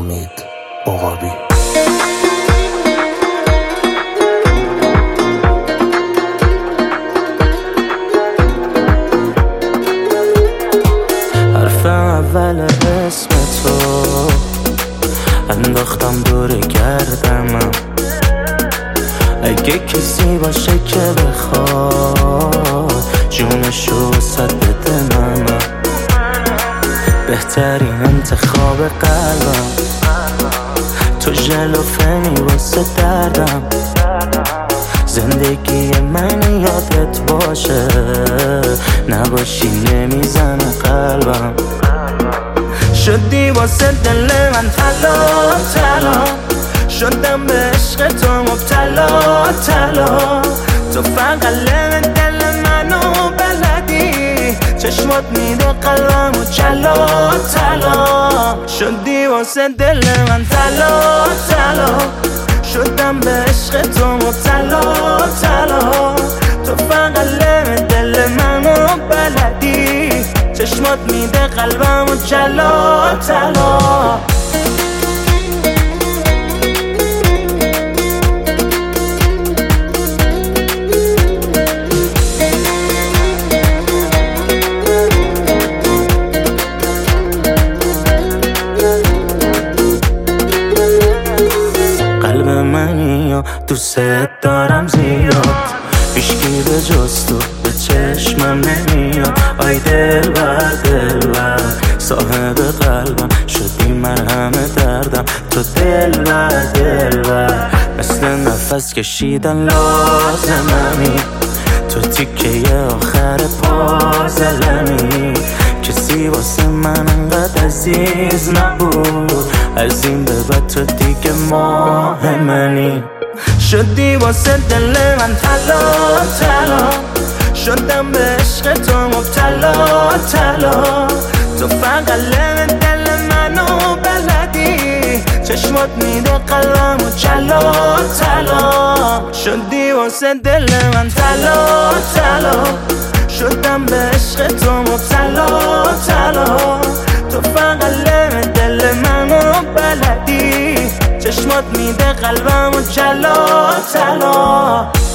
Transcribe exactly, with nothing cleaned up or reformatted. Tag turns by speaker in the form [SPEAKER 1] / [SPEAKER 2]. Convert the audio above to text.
[SPEAKER 1] امید عقابی.
[SPEAKER 2] حرف اول اسم تو انداختم دور گردمم، اگه کسی باشه که بخواد جونشو صد بده منم، بهترین انتخاب قلبم تو ژلوفنی واسه دردم، زندگی من یادت باشه نباشی نمیزنه قلبم، شدی واسه دل من طلا طلا، شدم به عشق تو مبتلا طلا، تو فقط لب دل منو بلدی، چشمات میده قلبمو جلا طلا، شدی واسه دل من طلا طلا، شدم به عشق تو مبتلا طلا، تو فقط لب دل منو بلدی، چشمات میده قلبمو جلا طلا. قلب منی و دوست دارم زیاد، هیچکی به جز تو به چشمم نمیاد، آی دل بر دل بر صاحب قلبم، شدی مرهم دردم، تو دل بر دل بر مثل نفس کشیدن لازممی، تو تیکه آخر پازلمی، کسی واسه من انقدر عزیز نبود، از این به بعد تو دیگه ماه منی، شدی واسه دل من طلا طلا، شدم به عشق تو مبتلا طلا، تو فقط لب دل منو بلدی، چشمات میده قلبمو جلا طلا، شدی واسه دل من طلا طلا، شدم به عشق تو مبتلا طلا، تو فقط لب دل منو بلدی، چشمات میده قلبمو جلا طلا.